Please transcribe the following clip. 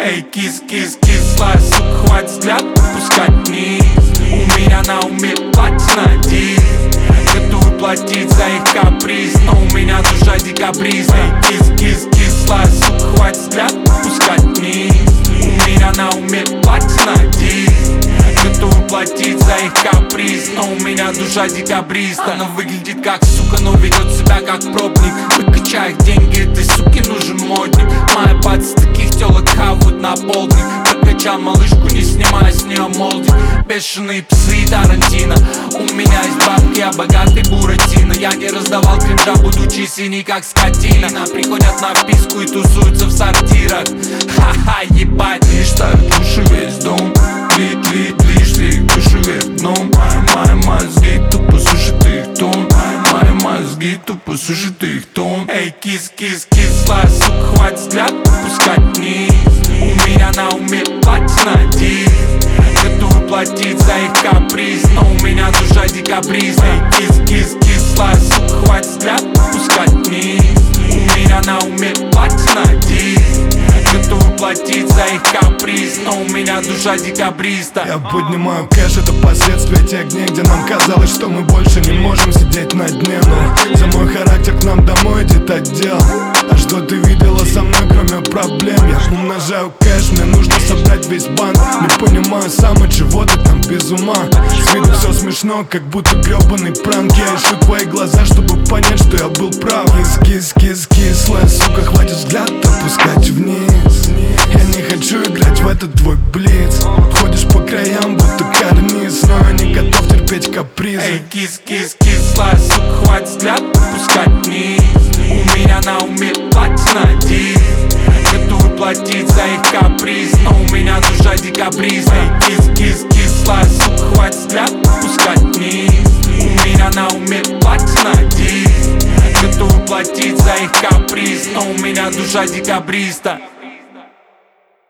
Эй, кислая сука, хватит взгляд опускать вниз. У меня на уме платина диз, готовы платить за их каприз, но у меня душа декабриста. Эй, кислая сука, хватит взгляд опускать вниз. У меня на уме платина диз, готовы платить за их каприз, но у меня душа декабриста. Она выглядит как сука, но ведет себя как пробник. Выкачай их деньги, этой суке нужен модник. Моя пац таких телок хавают на полдник. Прокачал малышку, не снимая с нее молдик. Бешеные псы и Тарантино. У меня есть бабки, я богатый Буратино. Я не раздавал кринжа, будучи синий как скотина. Приходят на писку и тусуются в сортирах. Ха-ха, ебать, лишь души весь дом. Лишь души вверх дном. Мои мозги тупо сушат их тон. Мои мозги тупо сушат их тон. Эй, кислая сука, хватит взгляд опускать вниз. У меня на уме платина диз, готовы платить за их каприз, но у меня душа декабриста. Эй, кислая сука, хватит взгляд опускать вниз. У меня на уме платина диз, готовы платить за их каприз, но у меня душа декабриста. Я поднимаю кэш, это последствия тех дней, где нам казалось, что мы больше не можем сидеть на дне. Но за мой характер к нам домой идет отдел. А что ты видела со мной, кроме проблем? Я умножаю кэш, мне нужно собрать весь банк. Не понимаю сам, от чего ты там без ума. С виду все смешно, как будто гребаный пранк. Я ищу твои глаза, чтобы понять, что я был прав. Кислая сука, хватит взгляд опускать вниз. Я не хочу играть в этот твой блиц. Ходишь по краям, будто карниз, но я не готов терпеть капризы. Эй, кислая сука, хватит взгляд опускать вниз. У меня на уме платина диз, готовы платить за их каприз, но у меня душа декабриста. Эй, кислая сука, хватит взгляд опускать вниз. У меня на уме платина диз, готовы платить за их каприз, но у меня душа декабриста.